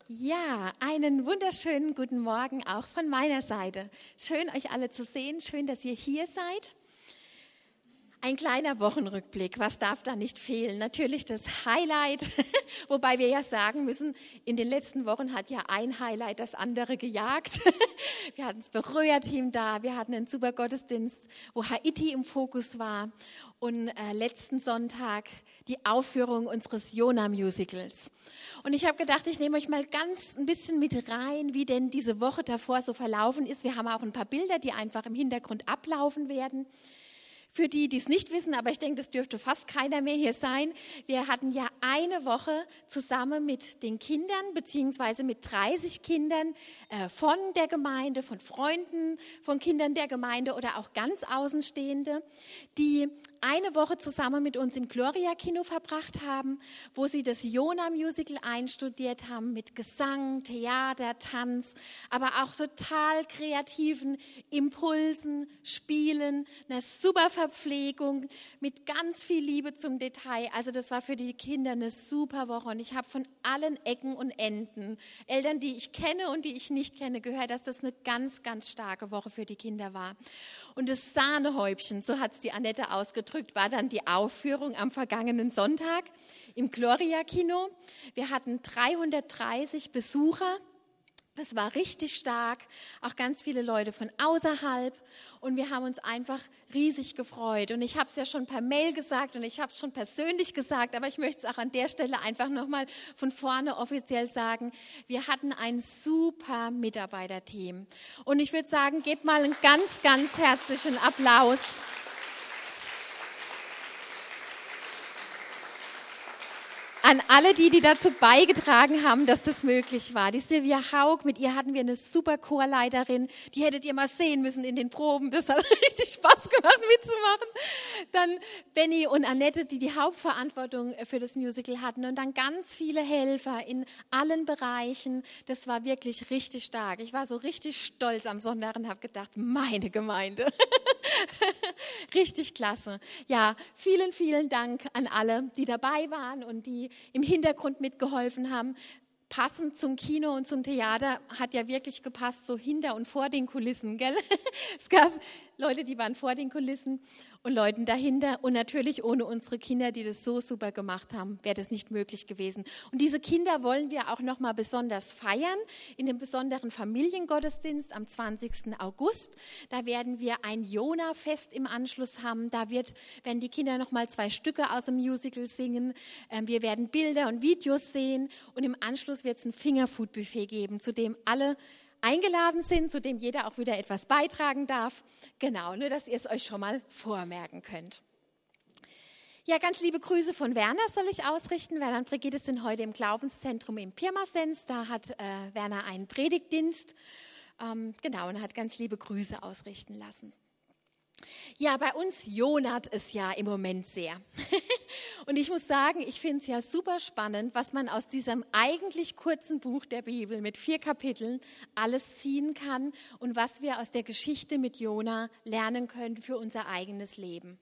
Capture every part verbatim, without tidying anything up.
Ja, einen wunderschönen guten Morgen auch von meiner Seite. Schön, euch alle zu sehen. Schön, dass ihr hier seid. Ein kleiner Wochenrückblick, was darf da nicht fehlen? Natürlich das Highlight, wobei wir ja sagen müssen, in den letzten Wochen hat ja ein Highlight das andere gejagt. Wir hatten das Beröa-Team da, wir hatten einen super Gottesdienst, wo Haiti im Fokus war und äh, letzten Sonntag die Aufführung unseres Jona-Musicals. Und ich habe gedacht, ich nehme euch mal ganz ein bisschen mit rein, wie denn diese Woche davor so verlaufen ist. Wir haben auch ein paar Bilder, die einfach im Hintergrund ablaufen werden. Für die, die es nicht wissen, aber ich denke, das dürfte fast keiner mehr hier sein. Wir hatten ja eine Woche zusammen mit den Kindern, beziehungsweise mit dreißig Kindern äh, von der Gemeinde, von Freunden, von Kindern der Gemeinde oder auch ganz Außenstehende, die eine Woche zusammen mit uns im Gloria-Kino verbracht haben, wo sie das Jona-Musical einstudiert haben mit Gesang, Theater, Tanz, aber auch total kreativen Impulsen, Spielen, einer super Verpflegung mit ganz viel Liebe zum Detail. Also das war für die Kinder eine super Woche und ich habe von allen Ecken und Enden, Eltern, die ich kenne und die ich nicht kenne, gehört, dass das eine ganz, ganz starke Woche für die Kinder war. Und das Sahnehäubchen, so hat es die Annette ausgedrückt, war dann die Aufführung am vergangenen Sonntag im Gloria-Kino. Wir hatten dreihundertdreißig Besucher. Das war richtig stark, auch ganz viele Leute von außerhalb und wir haben uns einfach riesig gefreut. Und ich habe es ja schon per Mail gesagt und ich habe es schon persönlich gesagt, aber ich möchte es auch an der Stelle einfach nochmal von vorne offiziell sagen. Wir hatten ein super Mitarbeiterteam und ich würde sagen, gebt mal einen ganz, ganz herzlichen Applaus. An alle die, die dazu beigetragen haben, dass das möglich war. Die Silvia Haug, mit ihr hatten wir eine super Chorleiterin, die hättet ihr mal sehen müssen in den Proben. Das hat richtig Spaß gemacht mitzumachen. Dann Benny und Annette, die die Hauptverantwortung für das Musical hatten und dann ganz viele Helfer in allen Bereichen. Das war wirklich richtig stark. Ich war so richtig stolz am Sonntag und habe gedacht, meine Gemeinde. Richtig klasse. Ja, vielen, vielen Dank an alle, die dabei waren und die im Hintergrund mitgeholfen haben. Passend zum Kino und zum Theater hat ja wirklich gepasst, so hinter und vor den Kulissen, gell? Es gab Leute, die waren vor den Kulissen und Leuten dahinter und natürlich ohne unsere Kinder, die das so super gemacht haben, wäre das nicht möglich gewesen. Und diese Kinder wollen wir auch nochmal besonders feiern in dem besonderen Familiengottesdienst am zwanzigsten August. Da werden wir ein Jona-Fest im Anschluss haben. Da wird, werden die Kinder nochmal zwei Stücke aus dem Musical singen. Wir werden Bilder und Videos sehen und im Anschluss wird es ein Fingerfood-Buffet geben, zu dem alle eingeladen sind, zu dem jeder auch wieder etwas beitragen darf. Genau, nur dass ihr es euch schon mal vormerken könnt. Ja, ganz liebe Grüße von Werner soll ich ausrichten. Werner und Brigitte sind heute im Glaubenszentrum in Pirmasens. Da hat äh, Werner einen Predigtdienst. Ähm, genau, und hat ganz liebe Grüße ausrichten lassen. Ja, bei uns jonat es ja im Moment sehr. Und ich muss sagen, ich finde es ja super spannend, was man aus diesem eigentlich kurzen Buch der Bibel mit vier Kapiteln alles ziehen kann und was wir aus der Geschichte mit Jona lernen können für unser eigenes Leben.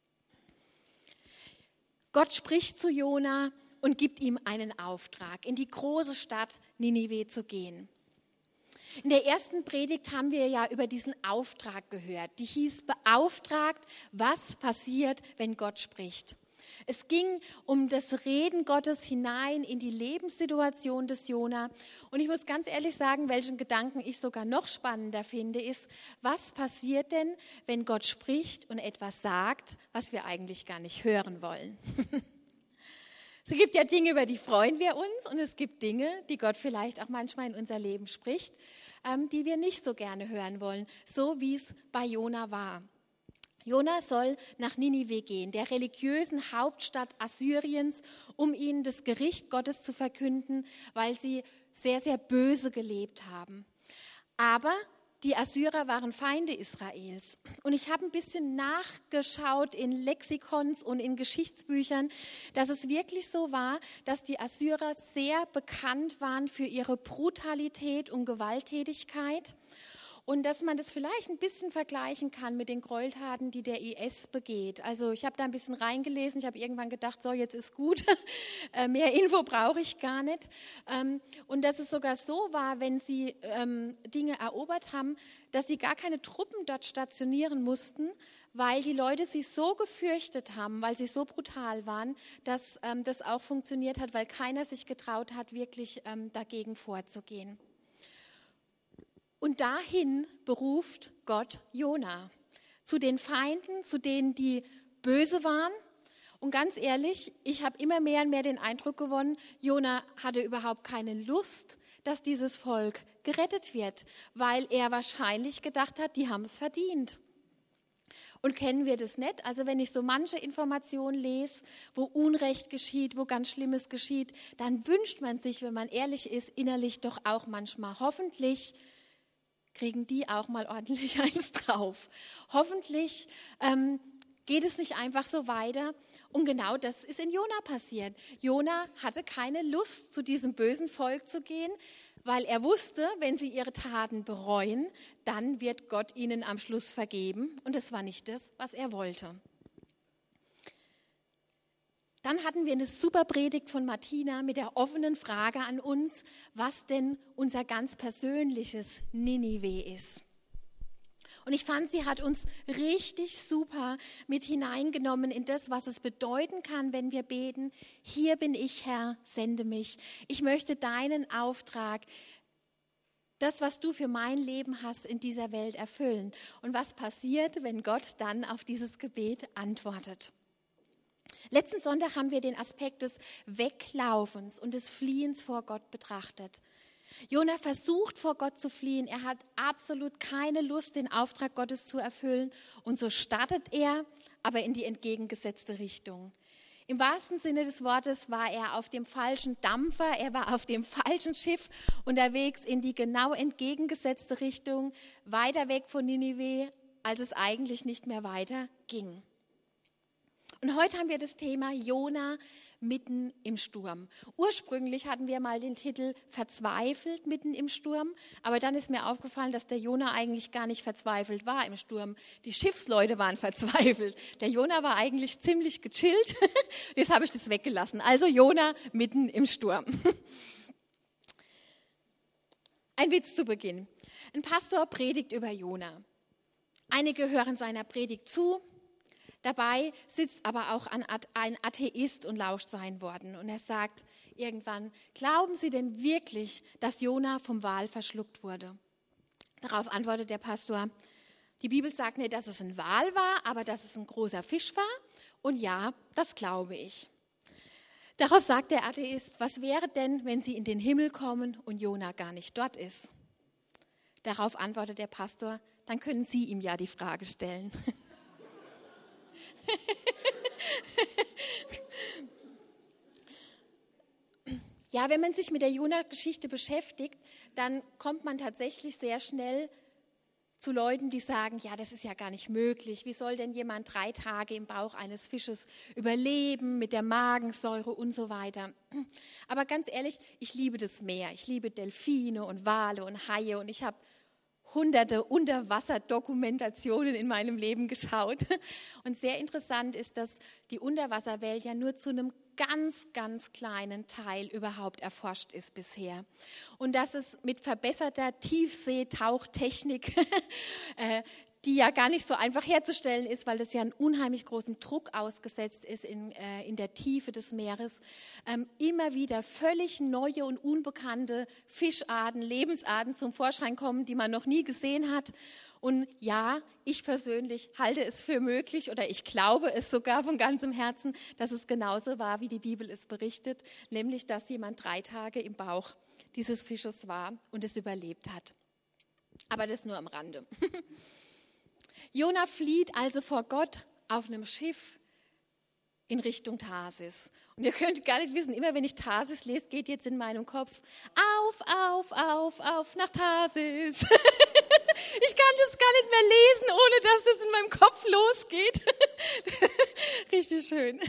Gott spricht zu Jona und gibt ihm einen Auftrag, in die große Stadt Ninive zu gehen. In der ersten Predigt haben wir ja über diesen Auftrag gehört. Die hieß beauftragt, was passiert, wenn Gott spricht. Es ging um das Reden Gottes hinein in die Lebenssituation des Jona. Und ich muss ganz ehrlich sagen, welchen Gedanken ich sogar noch spannender finde, ist, was passiert denn, wenn Gott spricht und etwas sagt, was wir eigentlich gar nicht hören wollen? Es gibt ja Dinge, über die freuen wir uns und es gibt Dinge, die Gott vielleicht auch manchmal in unser Leben spricht, ähm, die wir nicht so gerne hören wollen, so wie es bei Jona war. Jona soll nach Ninive gehen, der religiösen Hauptstadt Assyriens, um ihnen das Gericht Gottes zu verkünden, weil sie sehr, sehr böse gelebt haben. Aber die Assyrer waren Feinde Israels. Und ich habe ein bisschen nachgeschaut in Lexikons und in Geschichtsbüchern, dass es wirklich so war, dass die Assyrer sehr bekannt waren für ihre Brutalität und Gewalttätigkeit. und dass man das vielleicht ein bisschen vergleichen kann mit den Gräueltaten, die der I S begeht. Also ich habe da ein bisschen reingelesen, ich habe irgendwann gedacht, so jetzt ist gut, mehr Info brauche ich gar nicht. Und dass es sogar so war, wenn sie Dinge erobert haben, dass sie gar keine Truppen dort stationieren mussten, weil die Leute sie so gefürchtet haben, weil sie so brutal waren, dass ähm, das auch funktioniert hat, weil keiner sich getraut hat, wirklich ähm, dagegen vorzugehen. Und dahin beruft Gott Jona, zu den Feinden, zu denen, die böse waren. Und ganz ehrlich, ich habe immer mehr und mehr den Eindruck gewonnen, Jona hatte überhaupt keine Lust, dass dieses Volk gerettet wird, weil er wahrscheinlich gedacht hat, die haben es verdient. Und kennen wir das nicht? Also wenn ich so manche Informationen lese, wo Unrecht geschieht, wo ganz Schlimmes geschieht, dann wünscht man sich, wenn man ehrlich ist, innerlich doch auch manchmal, hoffentlich kriegen die auch mal ordentlich eins drauf. Hoffentlich ähm, geht es nicht einfach so weiter. Und genau das ist in Jona passiert. Jona hatte keine Lust, zu diesem bösen Volk zu gehen, weil er wusste, wenn sie ihre Taten bereuen, dann wird Gott ihnen am Schluss vergeben. Und das war nicht das, was er wollte. Dann hatten wir eine super Predigt von Martina mit der offenen Frage an uns, was denn unser ganz persönliches Ninive ist. Und ich fand, sie hat uns richtig super mit hineingenommen in das, was es bedeuten kann, wenn wir beten, hier bin ich, Herr, sende mich. Ich möchte deinen Auftrag, das, was du für mein Leben hast, in dieser Welt erfüllen. Und was passiert, wenn Gott dann auf dieses Gebet antwortet? Letzten Sonntag haben wir den Aspekt des Weglaufens und des Fliehens vor Gott betrachtet. Jona versucht, vor Gott zu fliehen. Er hat absolut keine Lust, den Auftrag Gottes zu erfüllen. Und so startet er, aber in die entgegengesetzte Richtung. Im wahrsten Sinne des Wortes war er auf dem falschen Dampfer, er war auf dem falschen Schiff unterwegs in die genau entgegengesetzte Richtung, weiter weg von Ninive, als es eigentlich nicht mehr weiter ging. Und heute haben wir das Thema Jona mitten im Sturm. Ursprünglich hatten wir mal den Titel Verzweifelt mitten im Sturm, aber dann ist mir aufgefallen, dass der Jona eigentlich gar nicht verzweifelt war im Sturm. Die Schiffsleute waren verzweifelt. Der Jona war eigentlich ziemlich gechillt. Jetzt habe ich das weggelassen. Also Jona mitten im Sturm. Ein Witz zu Beginn. Ein Pastor predigt über Jona. Einige hören seiner Predigt zu. Dabei sitzt aber auch ein Atheist und lauscht seinen Worten. Und er sagt irgendwann, glauben Sie denn wirklich, dass Jona vom Wal verschluckt wurde? Darauf antwortet der Pastor, die Bibel sagt nicht, dass es ein Wal war, aber dass es ein großer Fisch war. Und ja, das glaube ich. Darauf sagt der Atheist, was wäre denn, wenn Sie in den Himmel kommen und Jona gar nicht dort ist? Darauf antwortet der Pastor, dann können Sie ihm ja die Frage stellen. Ja, wenn man sich mit der Jona-Geschichte beschäftigt, dann kommt man tatsächlich sehr schnell zu Leuten, die sagen, ja, das ist ja gar nicht möglich. Wie soll denn jemand drei Tage im Bauch eines Fisches überleben mit der Magensäure und so weiter? Aber ganz ehrlich, ich liebe das Meer. Ich liebe Delfine und Wale und Haie und ich habe hunderte Unterwasserdokumentationen in meinem Leben geschaut. Und sehr interessant ist, dass die Unterwasserwelt ja nur zu einem ganz, ganz kleinen Teil überhaupt erforscht ist bisher. Und dass es mit verbesserter Tiefseetauchtechnik, äh, die ja gar nicht so einfach herzustellen ist, weil das ja einen unheimlich großen Druck ausgesetzt ist in, äh, in der Tiefe des Meeres, ähm, immer wieder völlig neue und unbekannte Fischarten, Lebensarten zum Vorschein kommen, die man noch nie gesehen hat. Und ja, ich persönlich halte es für möglich oder ich glaube es sogar von ganzem Herzen, dass es genauso war, wie die Bibel es berichtet, nämlich, dass jemand drei Tage im Bauch dieses Fisches war und es überlebt hat. Aber das nur am Rande. Jona flieht also vor Gott auf einem Schiff in Richtung Tarsis. Und ihr könnt gar nicht wissen, immer wenn ich Tarsis lese, geht jetzt in meinem Kopf auf, auf, auf, auf nach Tarsis. Ich kann das gar nicht mehr lesen, ohne dass das in meinem Kopf losgeht. Richtig schön.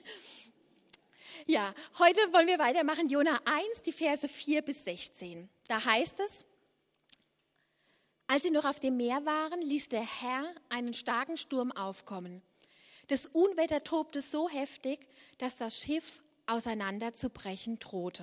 Ja, heute wollen wir weitermachen. Jona eins, die Verse vier bis sechzehn. Da heißt es, Als sie noch auf dem Meer waren, ließ der Herr einen starken Sturm aufkommen. Das Unwetter tobte so heftig, dass das Schiff auseinanderzubrechen drohte.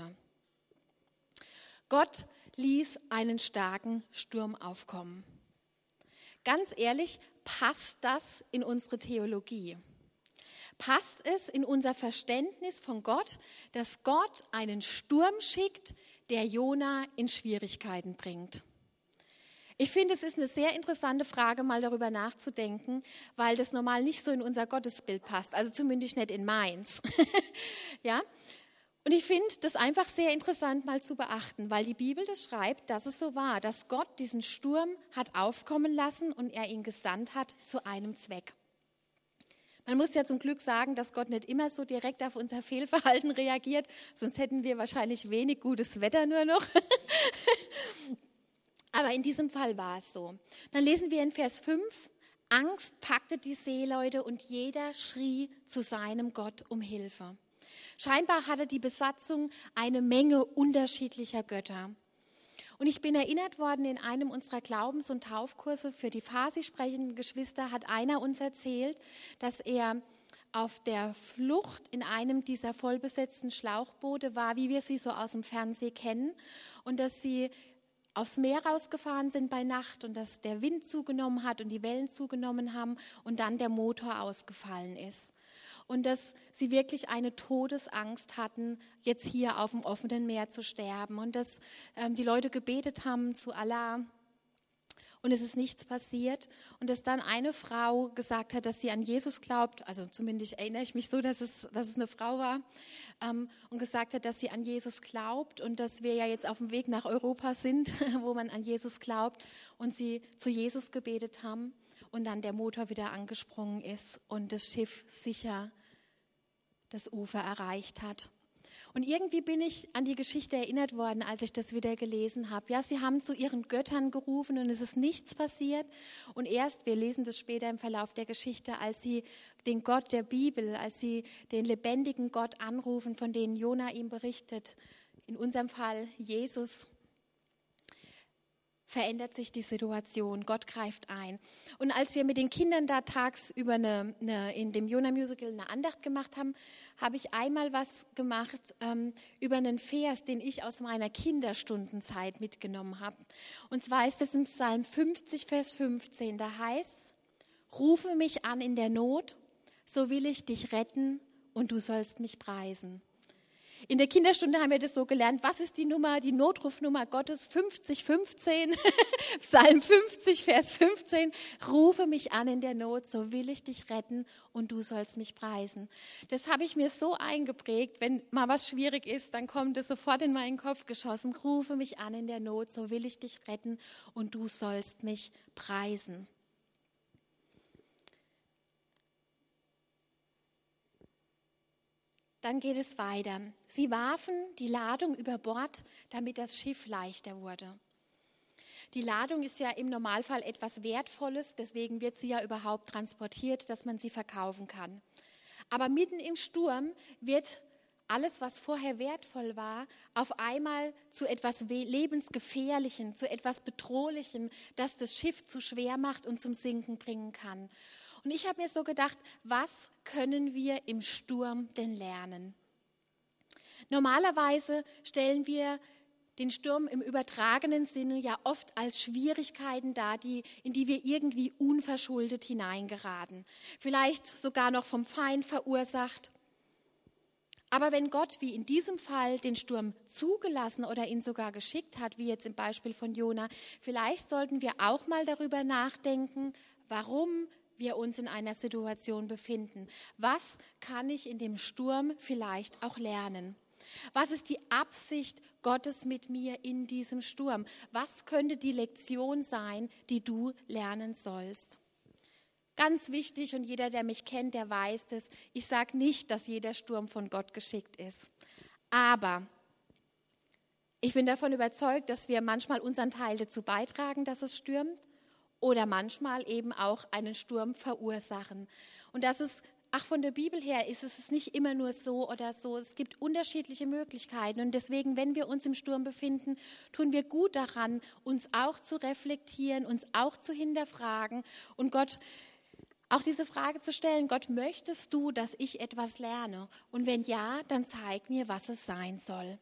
Gott ließ einen starken Sturm aufkommen. Ganz ehrlich, passt das in unsere Theologie? Passt es in unser Verständnis von Gott, dass Gott einen Sturm schickt, der Jona in Schwierigkeiten bringt? Ich finde, es ist eine sehr interessante Frage, mal darüber nachzudenken, weil das normal nicht so in unser Gottesbild passt, also zumindest nicht in meins. Ja? Und ich finde das einfach sehr interessant mal zu beachten, weil die Bibel das schreibt, dass es so war, dass Gott diesen Sturm hat aufkommen lassen und er ihn gesandt hat zu einem Zweck. Man muss ja zum Glück sagen, dass Gott nicht immer so direkt auf unser Fehlverhalten reagiert, sonst hätten wir wahrscheinlich wenig gutes Wetter nur noch. Aber in diesem Fall war es so. Dann lesen wir in Vers fünf, Angst packte die Seeleute und jeder schrie zu seinem Gott um Hilfe. Scheinbar hatte die Besatzung eine Menge unterschiedlicher Götter. Und ich bin erinnert worden, in einem unserer Glaubens- und Taufkurse für die Farsi sprechenden Geschwister hat einer uns erzählt, dass er auf der Flucht in einem dieser vollbesetzten Schlauchboote war, wie wir sie so aus dem Fernsehen kennen, und dass sie aufs Meer rausgefahren sind bei Nacht und dass der Wind zugenommen hat und die Wellen zugenommen haben und dann der Motor ausgefallen ist. Und dass sie wirklich eine Todesangst hatten, jetzt hier auf dem offenen Meer zu sterben. Und dass ähm, die Leute gebetet haben zu Allah und es ist nichts passiert. Und dass dann eine Frau gesagt hat, dass sie an Jesus glaubt, also zumindest erinnere ich mich so, dass es, dass es eine Frau war, ähm, und gesagt hat, dass sie an Jesus glaubt und dass wir ja jetzt auf dem Weg nach Europa sind, wo man an Jesus glaubt, und sie zu Jesus gebetet haben. Und dann der Motor wieder angesprungen ist und das Schiff sicher das Ufer erreicht hat. Und irgendwie bin ich an die Geschichte erinnert worden, als ich das wieder gelesen habe. Ja, sie haben zu ihren Göttern gerufen und es ist nichts passiert. Und erst, wir lesen das später im Verlauf der Geschichte, als sie den Gott der Bibel, als sie den lebendigen Gott anrufen, von denen Jona ihm berichtet, in unserem Fall Jesus, verändert sich die Situation, Gott greift ein. Und als wir mit den Kindern da tagsüber eine, eine, in dem Jona-Musical eine Andacht gemacht haben, habe ich einmal was gemacht ähm, über einen Vers, den ich aus meiner Kinderstundenzeit mitgenommen habe. Und zwar ist es im Psalm fünfzig, Vers fünfzehn, da heißt es: Rufe mich an in der Not, so will ich dich retten und du sollst mich preisen. In der Kinderstunde haben wir das so gelernt. Was ist die Nummer, die Notrufnummer Gottes? fünfzig fünfzehn, Psalm fünfzig, Vers fünfzehn. Rufe mich an in der Not, so will ich dich retten und du sollst mich preisen. Das habe ich mir so eingeprägt, wenn mal was schwierig ist, dann kommt es sofort in meinen Kopf geschossen. Rufe mich an in der Not, so will ich dich retten und du sollst mich preisen. Dann geht es weiter. Sie warfen die Ladung über Bord, damit das Schiff leichter wurde. Die Ladung ist ja im Normalfall etwas Wertvolles, deswegen wird sie ja überhaupt transportiert, dass man sie verkaufen kann. Aber mitten im Sturm wird alles, was vorher wertvoll war, auf einmal zu etwas Lebensgefährlichem, zu etwas Bedrohlichem, das das Schiff zu schwer macht und zum Sinken bringen kann. Und ich habe mir so gedacht, was können wir im Sturm denn lernen? Normalerweise stellen wir den Sturm im übertragenen Sinne ja oft als Schwierigkeiten dar, die, in die wir irgendwie unverschuldet hineingeraten. Vielleicht sogar noch vom Feind verursacht. Aber wenn Gott, wie in diesem Fall, den Sturm zugelassen oder ihn sogar geschickt hat, wie jetzt im Beispiel von Jona, vielleicht sollten wir auch mal darüber nachdenken, warum wir uns in einer Situation befinden. Was kann ich in dem Sturm vielleicht auch lernen? Was ist die Absicht Gottes mit mir in diesem Sturm? Was könnte die Lektion sein, die du lernen sollst? Ganz wichtig, und jeder, der mich kennt, der weiß das, ich sage nicht, dass jeder Sturm von Gott geschickt ist. Aber ich bin davon überzeugt, dass wir manchmal unseren Teil dazu beitragen, dass es stürmt, oder manchmal eben auch einen Sturm verursachen. Und dass es Ach, von der Bibel her ist es nicht immer nur so oder so. Es gibt unterschiedliche Möglichkeiten. Und deswegen, wenn wir uns im Sturm befinden, tun wir gut daran, uns auch zu reflektieren, uns auch zu hinterfragen und Gott auch diese Frage zu stellen: Gott, möchtest du, dass ich etwas lerne? Und wenn ja, dann zeig mir, was es sein soll.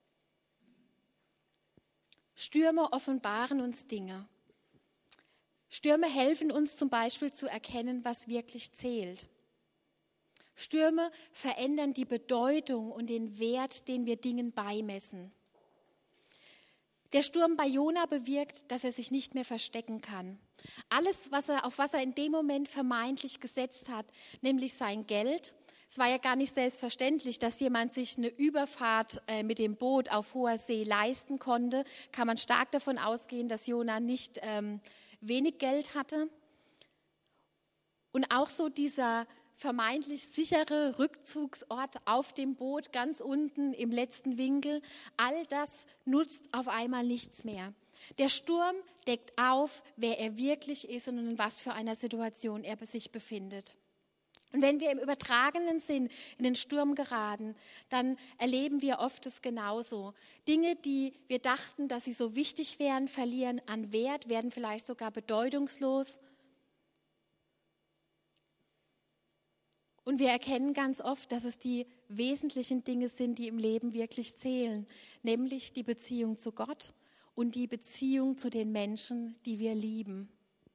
Stürme offenbaren uns Dinge. Stürme helfen uns zum Beispiel zu erkennen, was wirklich zählt. Stürme verändern die Bedeutung und den Wert, den wir Dingen beimessen. Der Sturm bei Jona bewirkt, dass er sich nicht mehr verstecken kann. Alles, was er, auf was er in dem Moment vermeintlich gesetzt hat, nämlich sein Geld. Es war ja gar nicht selbstverständlich, dass jemand sich eine Überfahrt äh, mit dem Boot auf hoher See leisten konnte. Kann man stark davon ausgehen, dass Jona nicht ähm, wenig Geld hatte. Und auch so dieser vermeintlich sichere Rückzugsort auf dem Boot ganz unten im letzten Winkel, all das nutzt auf einmal nichts mehr. Der Sturm deckt auf, wer er wirklich ist und in was für einer Situation er sich befindet. Und wenn wir im übertragenen Sinn in den Sturm geraten, dann erleben wir oft es genauso. Dinge, die wir dachten, dass sie so wichtig wären, verlieren an Wert, werden vielleicht sogar bedeutungslos. Und wir erkennen ganz oft, dass es die wesentlichen Dinge sind, die im Leben wirklich zählen, nämlich die Beziehung zu Gott und die Beziehung zu den Menschen, die wir lieben.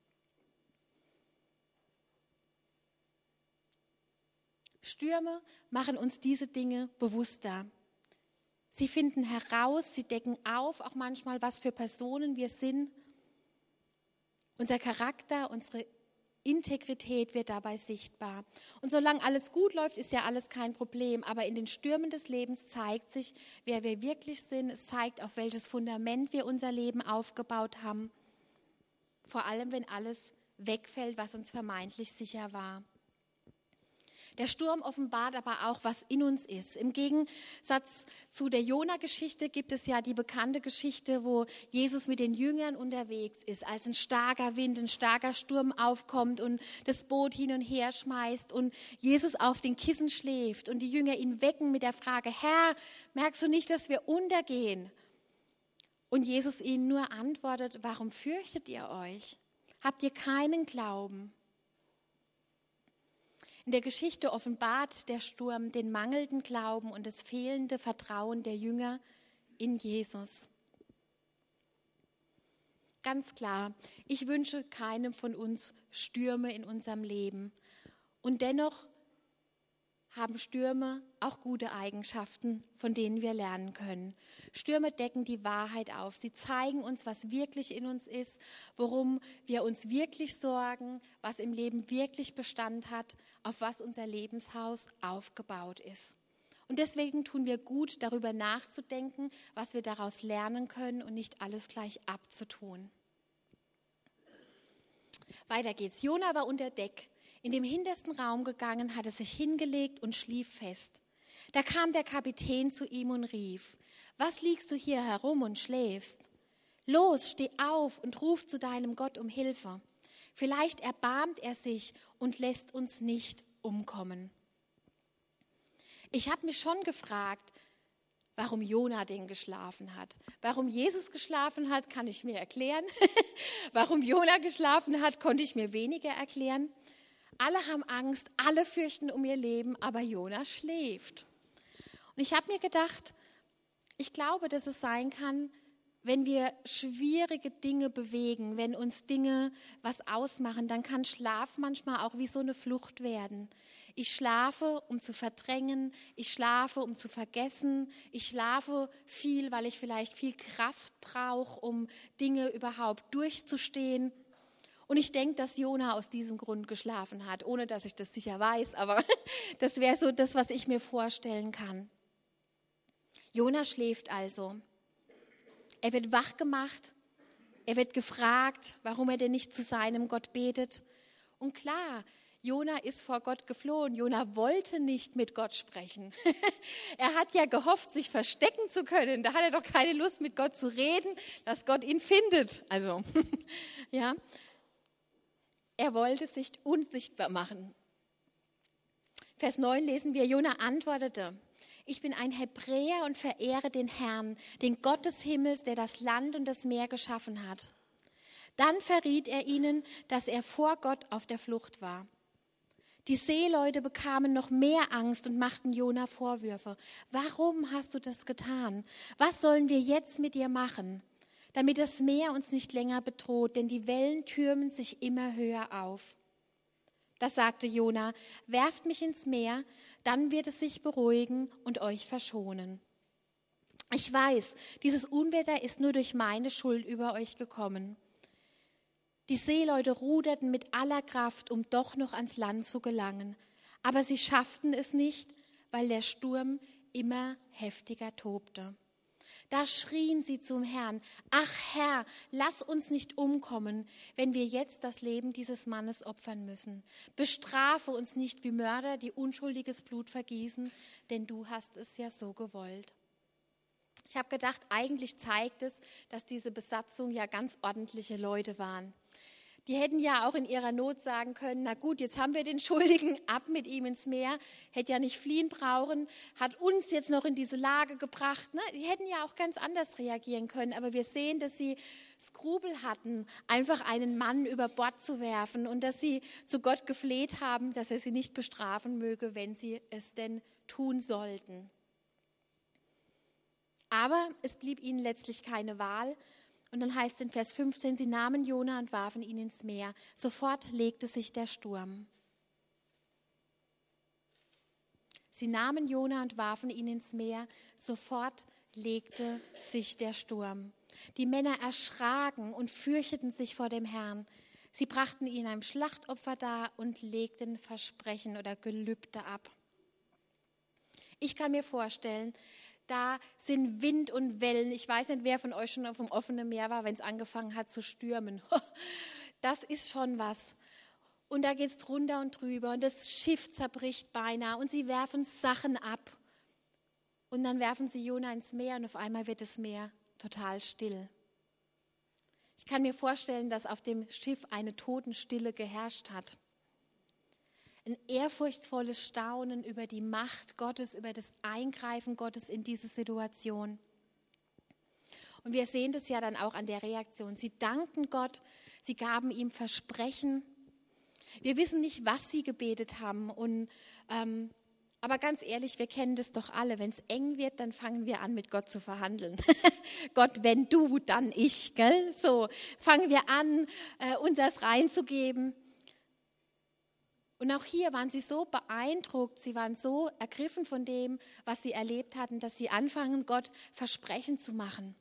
Stürme machen uns diese Dinge bewusster. Sie finden heraus, sie decken auf, auch manchmal, was für Personen wir sind. Unser Charakter, unsere Integrität wird dabei sichtbar. Und solange alles gut läuft, ist ja alles kein Problem. Aber in den Stürmen des Lebens zeigt sich, wer wir wirklich sind. Es zeigt, auf welches Fundament wir unser Leben aufgebaut haben. Vor allem, wenn alles wegfällt, was uns vermeintlich sicher war. Der Sturm offenbart aber auch, was in uns ist. Im Gegensatz zu der Jona-Geschichte gibt es ja die bekannte Geschichte, wo Jesus mit den Jüngern unterwegs ist, als ein starker Wind, ein starker Sturm aufkommt und das Boot hin und her schmeißt und Jesus auf den Kissen schläft und die Jünger ihn wecken mit der Frage: Herr, merkst du nicht, dass wir untergehen? Und Jesus ihnen nur antwortet: Warum fürchtet ihr euch? Habt ihr keinen Glauben? In der Geschichte offenbart der Sturm den mangelnden Glauben und das fehlende Vertrauen der Jünger in Jesus. Ganz klar, ich wünsche keinem von uns Stürme in unserem Leben. Und dennoch haben Stürme auch gute Eigenschaften, von denen wir lernen können. Stürme decken die Wahrheit auf. Sie zeigen uns, was wirklich in uns ist, worum wir uns wirklich sorgen, was im Leben wirklich Bestand hat, auf was unser Lebenshaus aufgebaut ist. Und deswegen tun wir gut, darüber nachzudenken, was wir daraus lernen können und nicht alles gleich abzutun. Weiter geht's. Jona war unter Deck. In dem hintersten Raum gegangen, hatte sich hingelegt und schlief fest. Da kam der Kapitän zu ihm und rief: Was liegst du hier herum und schläfst? Los, steh auf und ruf zu deinem Gott um Hilfe. Vielleicht erbarmt er sich und lässt uns nicht umkommen. Ich habe mich schon gefragt, warum Jona denn geschlafen hat. Warum Jesus geschlafen hat, kann ich mir erklären. Warum Jona geschlafen hat, konnte ich mir weniger erklären. Alle haben Angst, alle fürchten um ihr Leben, aber Jona schläft. Und ich habe mir gedacht, ich glaube, dass es sein kann, wenn wir schwierige Dinge bewegen, wenn uns Dinge was ausmachen, dann kann Schlaf manchmal auch wie so eine Flucht werden. Ich schlafe, um zu verdrängen, ich schlafe, um zu vergessen, ich schlafe viel, weil ich vielleicht viel Kraft brauche, um Dinge überhaupt durchzustehen. Und ich denke, dass Jona aus diesem Grund geschlafen hat, ohne dass ich das sicher weiß, aber das wäre so das, was ich mir vorstellen kann. Jona schläft also. Er wird wach gemacht, er wird gefragt, warum er denn nicht zu seinem Gott betet. Und klar, Jona ist vor Gott geflohen. Jona wollte nicht mit Gott sprechen. Er hat ja gehofft, sich verstecken zu können. Da hat er doch keine Lust, mit Gott zu reden, dass Gott ihn findet. Also, ja. Er wollte sich unsichtbar machen. Vers neun lesen wir, Jona antwortete, ich bin ein Hebräer und verehre den Herrn, den Gott des Himmels, der das Land und das Meer geschaffen hat. Dann verriet er ihnen, dass er vor Gott auf der Flucht war. Die Seeleute bekamen noch mehr Angst und machten Jona Vorwürfe. Warum hast du das getan? Was sollen wir jetzt mit dir machen, damit das Meer uns nicht länger bedroht, denn die Wellen türmen sich immer höher auf. Da sagte Jona, werft mich ins Meer, dann wird es sich beruhigen und euch verschonen. Ich weiß, dieses Unwetter ist nur durch meine Schuld über euch gekommen. Die Seeleute ruderten mit aller Kraft, um doch noch ans Land zu gelangen. Aber sie schafften es nicht, weil der Sturm immer heftiger tobte. Da schrien sie zum Herrn, ach Herr, lass uns nicht umkommen, wenn wir jetzt das Leben dieses Mannes opfern müssen. Bestrafe uns nicht wie Mörder, die unschuldiges Blut vergießen, denn du hast es ja so gewollt. Ich habe gedacht, eigentlich zeigt es, dass diese Besatzung ja ganz ordentliche Leute waren. Die hätten ja auch in ihrer Not sagen können, na gut, jetzt haben wir den Schuldigen, ab mit ihm ins Meer, hätte ja nicht fliehen brauchen, hat uns jetzt noch in diese Lage gebracht. Ne? Die hätten ja auch ganz anders reagieren können, aber wir sehen, dass sie Skrupel hatten, einfach einen Mann über Bord zu werfen und dass sie zu Gott gefleht haben, dass er sie nicht bestrafen möge, wenn sie es denn tun sollten. Aber es blieb ihnen letztlich keine Wahl. Und dann heißt es in Vers fünfzehn, sie nahmen Jona und warfen ihn ins Meer. Sofort legte sich der Sturm. Sie nahmen Jona und warfen ihn ins Meer. Sofort legte sich der Sturm. Die Männer erschraken und fürchteten sich vor dem Herrn. Sie brachten ihn einem Schlachtopfer dar und legten Versprechen oder Gelübde ab. Ich kann mir vorstellen, da sind Wind und Wellen. Ich weiß nicht, wer von euch schon auf dem offenen Meer war, wenn es angefangen hat zu stürmen. Das ist schon was. Und da geht es drunter und drüber und das Schiff zerbricht beinahe und sie werfen Sachen ab. Und dann werfen sie Jona ins Meer und auf einmal wird das Meer total still. Ich kann mir vorstellen, dass auf dem Schiff eine Totenstille geherrscht hat. Ein ehrfurchtsvolles Staunen über die Macht Gottes, über das Eingreifen Gottes in diese Situation. Und wir sehen das ja dann auch an der Reaktion. Sie danken Gott, sie gaben ihm Versprechen. Wir wissen nicht, was sie gebetet haben. Und, ähm, aber ganz ehrlich, wir kennen das doch alle. Wenn es eng wird, dann fangen wir an, mit Gott zu verhandeln. Gott, wenn du, dann ich. Gell? So fangen wir an, äh, uns das reinzugeben. Und auch hier waren sie so beeindruckt, sie waren so ergriffen von dem, was sie erlebt hatten, dass sie anfangen, Gott Versprechen zu machen.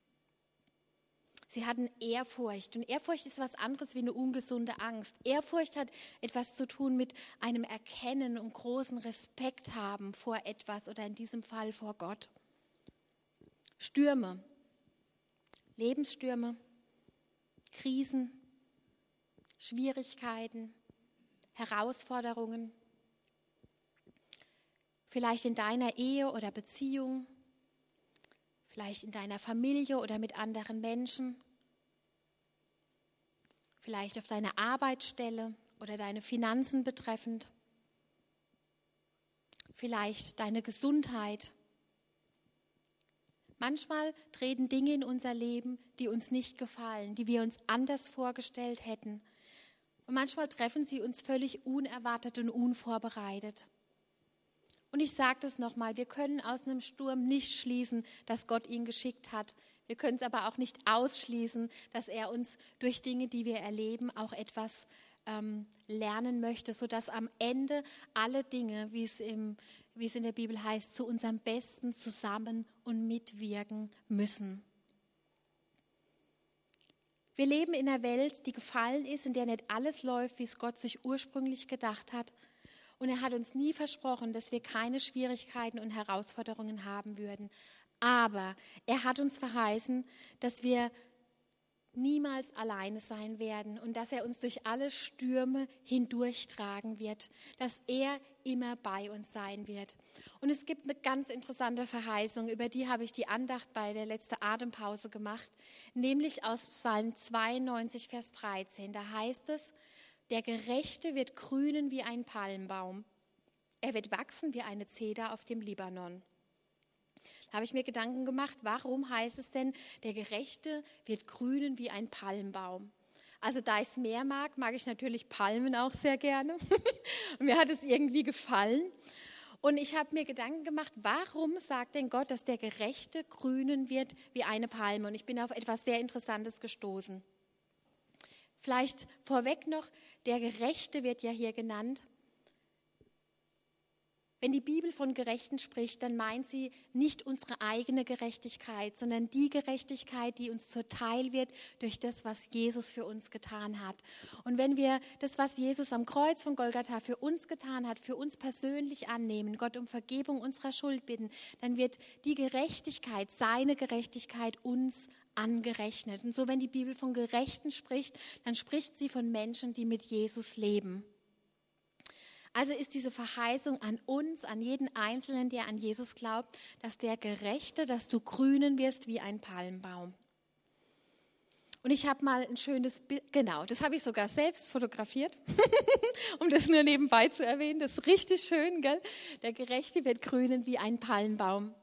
Sie hatten Ehrfurcht. Und Ehrfurcht ist was anderes wie eine ungesunde Angst. Ehrfurcht hat etwas zu tun mit einem Erkennen und großen Respekt haben vor etwas oder in diesem Fall vor Gott. Stürme, Lebensstürme, Krisen, Schwierigkeiten, Herausforderungen, vielleicht in deiner Ehe oder Beziehung, vielleicht in deiner Familie oder mit anderen Menschen, vielleicht auf deiner Arbeitsstelle oder deine Finanzen betreffend, vielleicht deine Gesundheit. Manchmal treten Dinge in unser Leben, die uns nicht gefallen, die wir uns anders vorgestellt hätten. Und manchmal treffen sie uns völlig unerwartet und unvorbereitet. Und ich sage das nochmal, wir können aus einem Sturm nicht schließen, dass Gott ihn geschickt hat. Wir können es aber auch nicht ausschließen, dass er uns durch Dinge, die wir erleben, auch etwas ähm, lernen möchte, sodass am Ende alle Dinge, wie es, im, wie es in der Bibel heißt, zu unserem Besten zusammen und mitwirken müssen. Wir leben in einer Welt, die gefallen ist, in der nicht alles läuft, wie es Gott sich ursprünglich gedacht hat. Und er hat uns nie versprochen, dass wir keine Schwierigkeiten und Herausforderungen haben würden. Aber er hat uns verheißen, dass wir niemals alleine sein werden und dass er uns durch alle Stürme hindurchtragen wird, dass er immer bei uns sein wird. Und es gibt eine ganz interessante Verheißung, über die habe ich die Andacht bei der letzten Atempause gemacht, nämlich aus Psalm zweiundneunzig, Vers dreizehn. Da heißt es, der Gerechte wird grünen wie ein Palmbaum. er wird wachsen wie eine Zeder auf dem Libanon. Da habe ich mir Gedanken gemacht, warum heißt es denn, der Gerechte wird grünen wie ein Palmbaum? Also da ich es mehr mag, mag ich natürlich Palmen auch sehr gerne. Und mir hat es irgendwie gefallen. Und ich habe mir Gedanken gemacht, warum sagt denn Gott, dass der Gerechte grünen wird wie eine Palme? Und ich bin auf etwas sehr Interessantes gestoßen. Vielleicht vorweg noch, der Gerechte wird ja hier genannt. Wenn die Bibel von Gerechten spricht, dann meint sie nicht unsere eigene Gerechtigkeit, sondern die Gerechtigkeit, die uns zuteil wird durch das, was Jesus für uns getan hat. Und wenn wir das, was Jesus am Kreuz von Golgatha für uns getan hat, für uns persönlich annehmen, Gott um Vergebung unserer Schuld bitten, dann wird die Gerechtigkeit, seine Gerechtigkeit uns angerechnet. Und so, wenn die Bibel von Gerechten spricht, dann spricht sie von Menschen, die mit Jesus leben. Also ist diese Verheißung an uns, an jeden Einzelnen, der an Jesus glaubt, dass der Gerechte, dass du grünen wirst wie ein Palmbaum. Und ich habe mal ein schönes Bild, genau, das habe ich sogar selbst fotografiert, um das nur nebenbei zu erwähnen. Das ist richtig schön, gell? Der Gerechte wird grünen wie ein Palmbaum.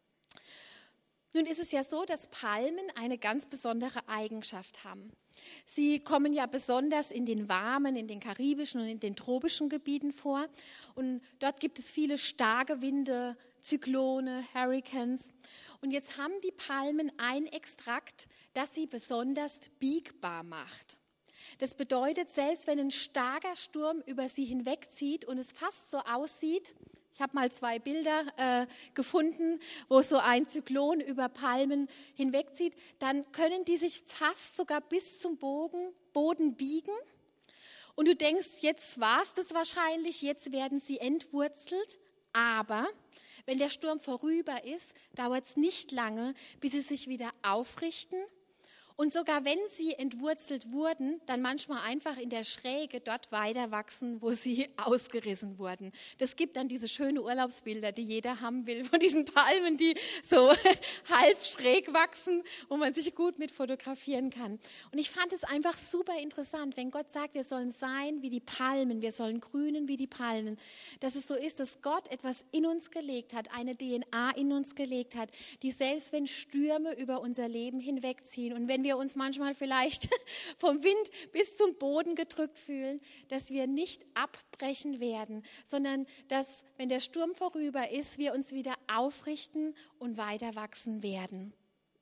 Nun ist es ja so, dass Palmen eine ganz besondere Eigenschaft haben. Sie kommen ja besonders in den warmen, in den karibischen und in den tropischen Gebieten vor. Und dort gibt es viele starke Winde, Zyklone, Hurricanes. Und jetzt haben die Palmen ein Extrakt, das sie besonders biegbar macht. Das bedeutet, selbst wenn ein starker Sturm über sie hinwegzieht und es fast so aussieht, ich habe mal zwei Bilder äh, gefunden, wo so ein Zyklon über Palmen hinwegzieht, dann können die sich fast sogar bis zum Boden, Boden biegen. Und du denkst, jetzt war es das wahrscheinlich, jetzt werden sie entwurzelt. Aber wenn der Sturm vorüber ist, dauert es nicht lange, bis sie sich wieder aufrichten. Und sogar wenn sie entwurzelt wurden, dann manchmal einfach in der Schräge dort weiter wachsen, wo sie ausgerissen wurden. Das gibt dann diese schönen Urlaubsbilder, die jeder haben will, von diesen Palmen, die so halb schräg wachsen, wo man sich gut mit fotografieren kann. Und ich fand es einfach super interessant, wenn Gott sagt, wir sollen sein wie die Palmen, wir sollen grünen wie die Palmen, dass es so ist, dass Gott etwas in uns gelegt hat, eine D N A in uns gelegt hat, die selbst wenn Stürme über unser Leben hinwegziehen und wenn wir wir uns manchmal vielleicht vom Wind bis zum Boden gedrückt fühlen, dass wir nicht abbrechen werden, sondern dass, wenn der Sturm vorüber ist, wir uns wieder aufrichten und weiter wachsen werden.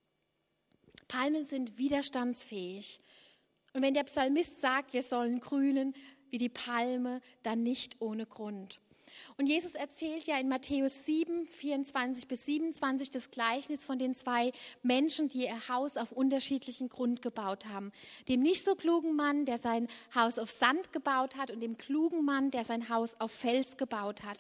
Palmen sind widerstandsfähig. Und wenn der Psalmist sagt, wir sollen grünen wie die Palme, dann nicht ohne Grund. Und Jesus erzählt ja in Matthäus sieben, vierundzwanzig bis siebenundzwanzig das Gleichnis von den zwei Menschen, die ihr Haus auf unterschiedlichen Grund gebaut haben. Dem nicht so klugen Mann, der sein Haus auf Sand gebaut hat, und dem klugen Mann, der sein Haus auf Fels gebaut hat.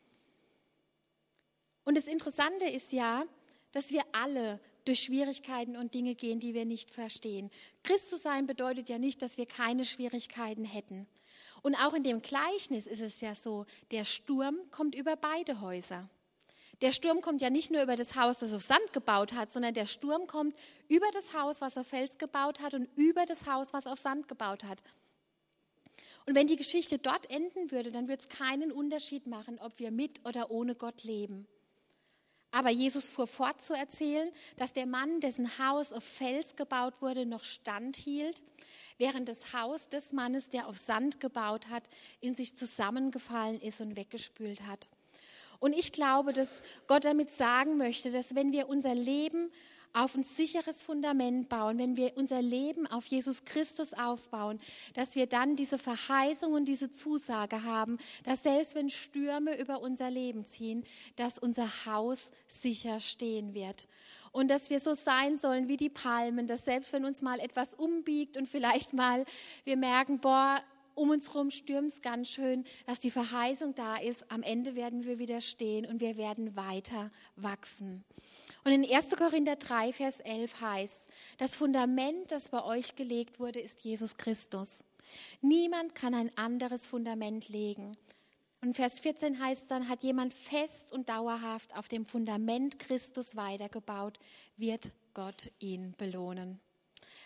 Und das Interessante ist ja, dass wir alle durch Schwierigkeiten und Dinge gehen, die wir nicht verstehen. Christ zu sein bedeutet ja nicht, dass wir keine Schwierigkeiten hätten. Und auch in dem Gleichnis ist es ja so, der Sturm kommt über beide Häuser. Der Sturm kommt ja nicht nur über das Haus, das auf Sand gebaut hat, sondern der Sturm kommt über das Haus, was auf Fels gebaut hat, und über das Haus, was auf Sand gebaut hat. Und wenn die Geschichte dort enden würde, dann würde es keinen Unterschied machen, ob wir mit oder ohne Gott leben. Aber Jesus fuhr fort zu erzählen, dass der Mann, dessen Haus auf Fels gebaut wurde, noch standhielt, während das Haus des Mannes, der auf Sand gebaut hat, in sich zusammengefallen ist und weggespült hat. Und ich glaube, dass Gott damit sagen möchte, dass wenn wir unser Leben auf ein sicheres Fundament bauen, wenn wir unser Leben auf Jesus Christus aufbauen, dass wir dann diese Verheißung und diese Zusage haben, dass selbst wenn Stürme über unser Leben ziehen, dass unser Haus sicher stehen wird. Und dass wir so sein sollen wie die Palmen, dass selbst wenn uns mal etwas umbiegt und vielleicht mal wir merken, boah, um uns herum stürmt es ganz schön, dass die Verheißung da ist, am Ende werden wir wieder stehen und wir werden weiter wachsen. Und in erster Korinther drei, Vers elf heißt, das Fundament, das bei euch gelegt wurde, ist Jesus Christus. Niemand kann ein anderes Fundament legen. Und in Vers vierzehn heißt es dann, hat jemand fest und dauerhaft auf dem Fundament Christus weitergebaut, wird Gott ihn belohnen.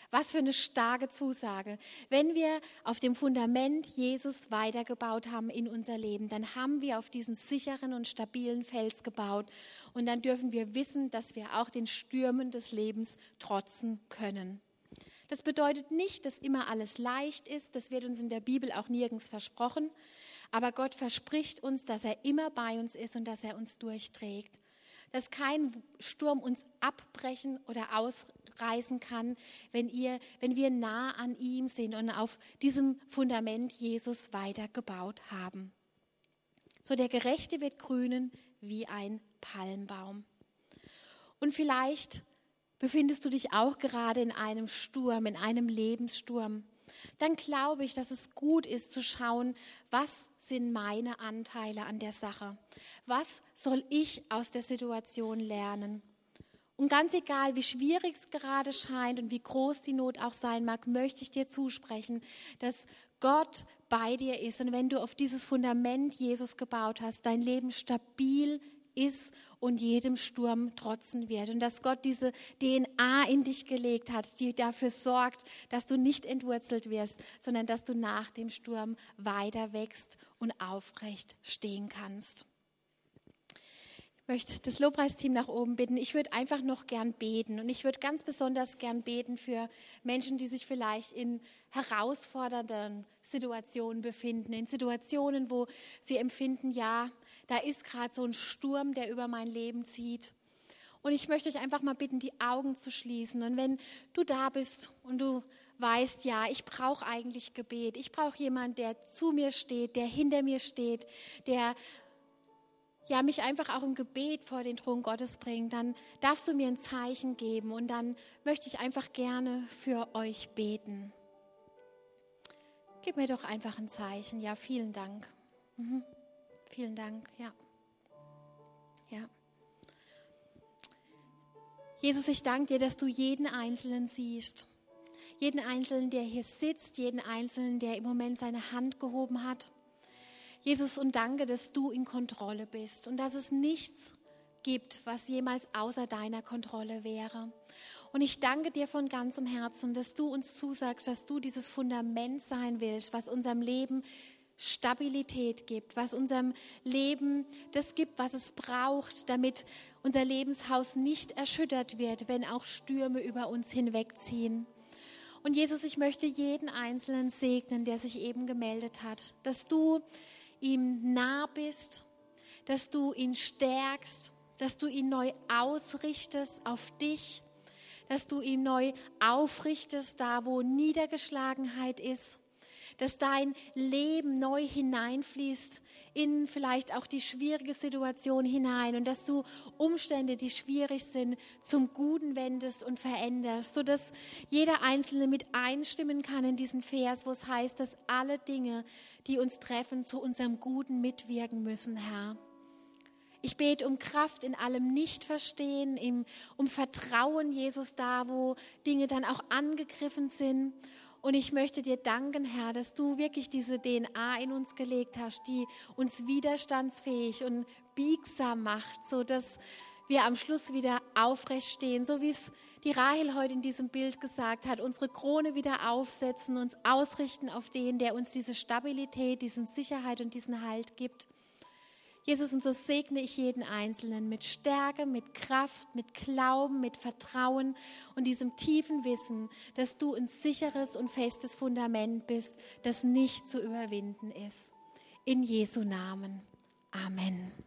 Was für eine starke Zusage. Wenn wir auf dem Fundament Jesus weitergebaut haben in unser Leben, dann haben wir auf diesen sicheren und stabilen Fels gebaut. Und dann dürfen wir wissen, dass wir auch den Stürmen des Lebens trotzen können. Das bedeutet nicht, dass immer alles leicht ist. Das wird uns in der Bibel auch nirgends versprochen. Aber Gott verspricht uns, dass er immer bei uns ist und dass er uns durchträgt. Dass kein Sturm uns abbrechen oder ausreißen kann, wenn, ihr, wenn wir nah an ihm sind und auf diesem Fundament Jesus weitergebaut haben. So der Gerechte wird grünen wie ein Palmbaum. Und vielleicht befindest du dich auch gerade in einem Sturm, in einem Lebenssturm. Dann glaube ich, dass es gut ist zu schauen, was sind meine Anteile an der Sache? Was soll ich aus der Situation lernen? Und ganz egal, wie schwierig es gerade scheint und wie groß die Not auch sein mag, möchte ich dir zusprechen, dass Gott bei dir ist. Und wenn du auf dieses Fundament Jesus gebaut hast, dein Leben stabil ist und jedem Sturm trotzen wird. Und dass Gott diese D N A in dich gelegt hat, die dafür sorgt, dass du nicht entwurzelt wirst, sondern dass du nach dem Sturm weiter wächst und aufrecht stehen kannst. Ich möchte das Lobpreisteam nach oben bitten. Ich würde einfach noch gern beten. Und ich würde ganz besonders gern beten für Menschen, die sich vielleicht in herausfordernden Situationen befinden. In Situationen, wo sie empfinden, ja, da ist gerade so ein Sturm, der über mein Leben zieht. Und ich möchte euch einfach mal bitten, die Augen zu schließen. Und wenn du da bist und du weißt, ja, ich brauche eigentlich Gebet. Ich brauche jemanden, der zu mir steht, der hinter mir steht, der ja, mich einfach auch im Gebet vor den Thron Gottes bringt. Dann darfst du mir ein Zeichen geben und dann möchte ich einfach gerne für euch beten. Gib mir doch einfach ein Zeichen. Ja, vielen Dank. Mhm. Vielen Dank, ja. Ja. Jesus, ich danke dir, dass du jeden Einzelnen siehst. Jeden Einzelnen, der hier sitzt, jeden Einzelnen, der im Moment seine Hand gehoben hat. Jesus, und danke, dass du in Kontrolle bist und dass es nichts gibt, was jemals außer deiner Kontrolle wäre. Und ich danke dir von ganzem Herzen, dass du uns zusagst, dass du dieses Fundament sein willst, was unserem Leben Stabilität gibt, was unserem Leben das gibt, was es braucht, damit unser Lebenshaus nicht erschüttert wird, wenn auch Stürme über uns hinwegziehen. Und Jesus, ich möchte jeden Einzelnen segnen, der sich eben gemeldet hat, dass du ihm nah bist, dass du ihn stärkst, dass du ihn neu ausrichtest auf dich, dass du ihn neu aufrichtest, da wo Niedergeschlagenheit ist, dass dein Leben neu hineinfließt in vielleicht auch die schwierige Situation hinein und dass du Umstände, die schwierig sind, zum Guten wendest und veränderst, sodass jeder Einzelne mit einstimmen kann in diesen Vers, wo es heißt, dass alle Dinge, die uns treffen, zu unserem Guten mitwirken müssen, Herr. Ich bete um Kraft in allem Nichtverstehen, um Vertrauen, Jesus, da wo Dinge dann auch angegriffen sind. Und ich möchte dir danken, Herr, dass du wirklich diese D N A in uns gelegt hast, die uns widerstandsfähig und biegsam macht, sodass wir am Schluss wieder aufrecht stehen, so wie es die Rahel heute in diesem Bild gesagt hat, unsere Krone wieder aufsetzen, uns ausrichten auf den, der uns diese Stabilität, diese Sicherheit und diesen Halt gibt. Jesus, und so segne ich jeden Einzelnen mit Stärke, mit Kraft, mit Glauben, mit Vertrauen und diesem tiefen Wissen, dass du ein sicheres und festes Fundament bist, das nicht zu überwinden ist. In Jesu Namen. Amen.